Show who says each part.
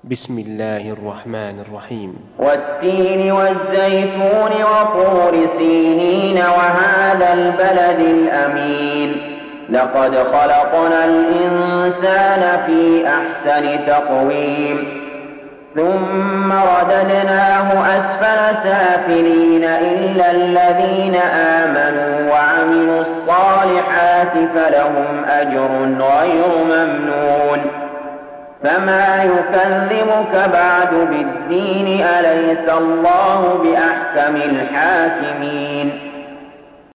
Speaker 1: بسم الله الرحمن الرحيم.
Speaker 2: والتين والزيتون وطور سينين وهذا البلد الأمين لقد خلقنا الإنسان في أحسن تقويم ثم رددناه أسفل سافلين إلا الذين آمنوا وعملوا الصالحات فلهم أجر غير ممنون فما يكذبك بعد بالدين أليس الله بأحكم الحاكمين